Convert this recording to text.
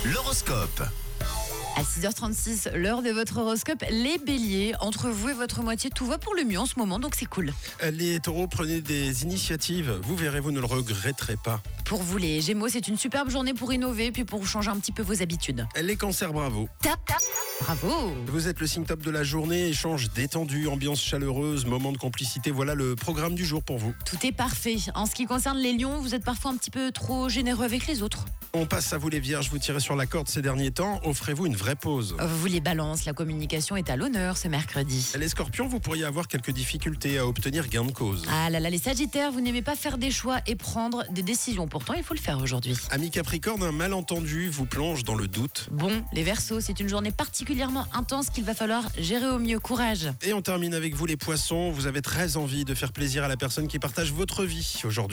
L'horoscope. À 6h36, l'heure de votre horoscope, les béliers. Entre vous et votre moitié, tout va pour le mieux en ce moment, donc c'est cool. Les taureaux, prenez des initiatives. Vous verrez, vous ne le regretterez pas. Pour vous les gémeaux, c'est une superbe journée pour innover, puis pour changer un petit peu vos habitudes. Les cancers, bravo. Bravo. Vous êtes le signe top de la journée. Échange détendu, ambiance chaleureuse, moment de complicité. Voilà le programme du jour pour vous. Tout est parfait. En ce qui concerne les lions, vous êtes parfois un petit peu trop généreux avec les autres. On passe à vous les vierges. Vous tirez sur la corde ces derniers temps. Offrez-vous une vraie pause. Vous les balances, la communication est à l'honneur ce mercredi. Les scorpions, vous pourriez avoir quelques difficultés à obtenir gain de cause. Ah là là, les sagittaires, vous n'aimez pas faire des choix et prendre des décisions. Pourtant, il faut le faire aujourd'hui. Amis capricorne, un malentendu vous plonge dans le doute. Bon, les verseaux, c'est une journée particulièrement intense qu'il va falloir gérer au mieux. Courage. Et on termine avec vous les poissons. Vous avez très envie de faire plaisir à la personne qui partage votre vie aujourd'hui.